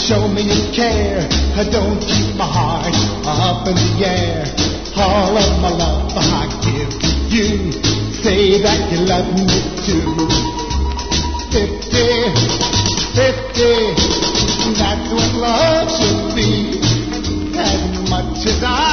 Show me you care. Don't keep my heart up in the air. All of my love I give to you. Say that you love me too. 50, 50, that's what love should be. As much as I